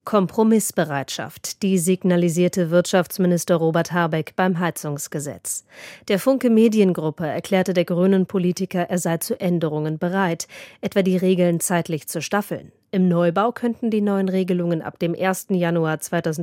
Kompromissbereitschaft, die signalisierte Wirtschaftsminister Robert Habeck beim Heizungsgesetz. Der Funke Mediengruppe erklärte der Grünen-Politiker, er sei zu Änderungen bereit, etwa die Regeln zeitlich zu staffeln. Im Neubau könnten die neuen Regelungen ab dem 1. Januar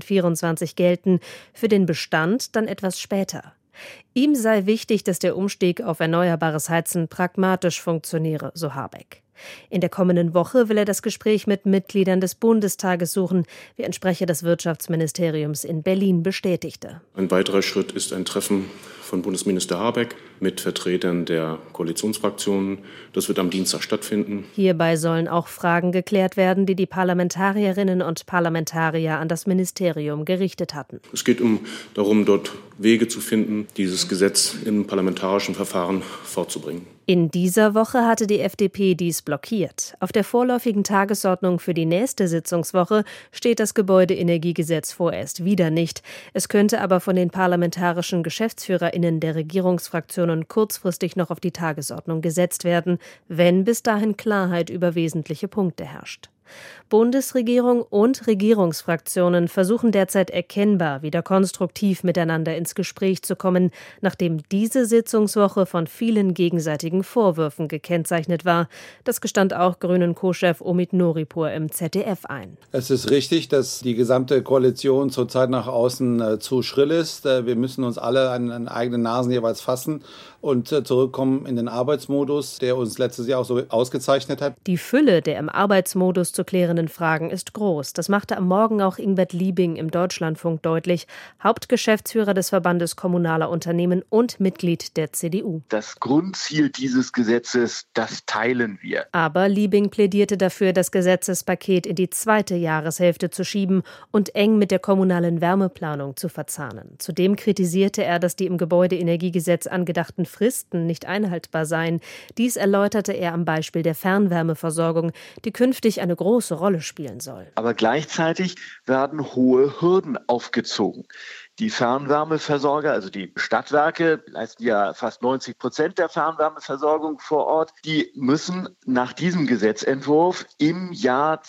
2024 gelten, für den Bestand dann etwas später. Ihm sei wichtig, dass der Umstieg auf erneuerbares Heizen pragmatisch funktioniere, so Habeck. In der kommenden Woche will er das Gespräch mit Mitgliedern des Bundestages suchen, wie ein Sprecher des Wirtschaftsministeriums in Berlin bestätigte. Ein weiterer Schritt ist ein Treffen von Bundesminister Habeck mit Vertretern der Koalitionsfraktionen. Das wird am Dienstag stattfinden. Hierbei sollen auch Fragen geklärt werden, die die Parlamentarierinnen und Parlamentarier an das Ministerium gerichtet hatten. Es geht darum, dort Wege zu finden, dieses Gesetz im parlamentarischen Verfahren fortzubringen. In dieser Woche hatte die FDP dies blockiert. Auf der vorläufigen Tagesordnung für die nächste Sitzungswoche steht das Gebäudeenergiegesetz vorerst wieder nicht. Es könnte aber von den parlamentarischen GeschäftsführerInnen der Regierungsfraktionen kurzfristig noch auf die Tagesordnung gesetzt werden, wenn bis dahin Klarheit über wesentliche Punkte herrscht. Bundesregierung und Regierungsfraktionen versuchen derzeit erkennbar wieder konstruktiv miteinander ins Gespräch zu kommen, nachdem diese Sitzungswoche von vielen gegenseitigen Vorwürfen gekennzeichnet war. Das gestand auch Grünen-Co-Chef Omid Noripur im ZDF ein. Es ist richtig, dass die gesamte Koalition zurzeit nach außen zu schrill ist. Wir müssen uns alle an den eigenen Nasen jeweils fassen und zurückkommen in den Arbeitsmodus, der uns letztes Jahr auch so ausgezeichnet hat. Die Fülle der im Arbeitsmodus zu klärenden Fragen ist groß. Das machte am Morgen auch Ingbert Liebing im Deutschlandfunk deutlich, Hauptgeschäftsführer des Verbandes Kommunaler Unternehmen und Mitglied der CDU. Das Grundziel dieses Gesetzes, das teilen wir. Aber Liebing plädierte dafür, das Gesetzespaket in die zweite Jahreshälfte zu schieben und eng mit der kommunalen Wärmeplanung zu verzahnen. Zudem kritisierte er, dass die im Gebäudeenergiegesetz angedachten Fristen nicht einhaltbar seien. Dies erläuterte er am Beispiel der Fernwärmeversorgung, die künftig eine große Rolle spielen soll. Aber gleichzeitig werden hohe Hürden aufgezogen. Die Fernwärmeversorger, also die Stadtwerke, leisten ja fast 90% der Fernwärmeversorgung vor Ort. Die müssen nach diesem Gesetzentwurf im Jahr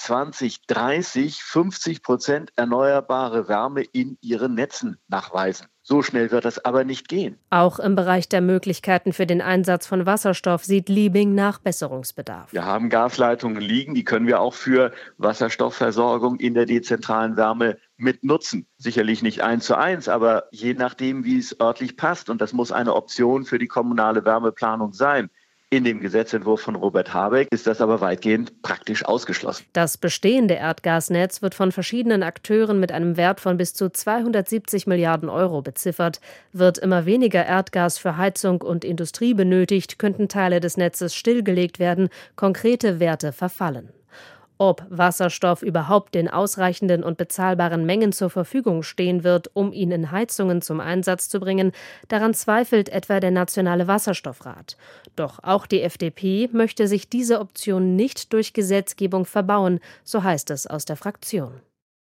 2030 50% erneuerbare Wärme in ihren Netzen nachweisen. So schnell wird das aber nicht gehen. Auch im Bereich der Möglichkeiten für den Einsatz von Wasserstoff sieht Liebing Nachbesserungsbedarf. Wir haben Gasleitungen liegen, die können wir auch für Wasserstoffversorgung in der dezentralen Wärme mit nutzen. Sicherlich nicht 1:1, aber je nachdem, wie es örtlich passt. Und das muss eine Option für die kommunale Wärmeplanung sein. In dem Gesetzentwurf von Robert Habeck ist das aber weitgehend praktisch ausgeschlossen. Das bestehende Erdgasnetz wird von verschiedenen Akteuren mit einem Wert von bis zu 270 Milliarden Euro beziffert. Wird immer weniger Erdgas für Heizung und Industrie benötigt, könnten Teile des Netzes stillgelegt werden, konkrete Werte verfallen. Ob Wasserstoff überhaupt in ausreichenden und bezahlbaren Mengen zur Verfügung stehen wird, um ihn in Heizungen zum Einsatz zu bringen, daran zweifelt etwa der Nationale Wasserstoffrat. Doch auch die FDP möchte sich diese Option nicht durch Gesetzgebung verbauen, so heißt es aus der Fraktion.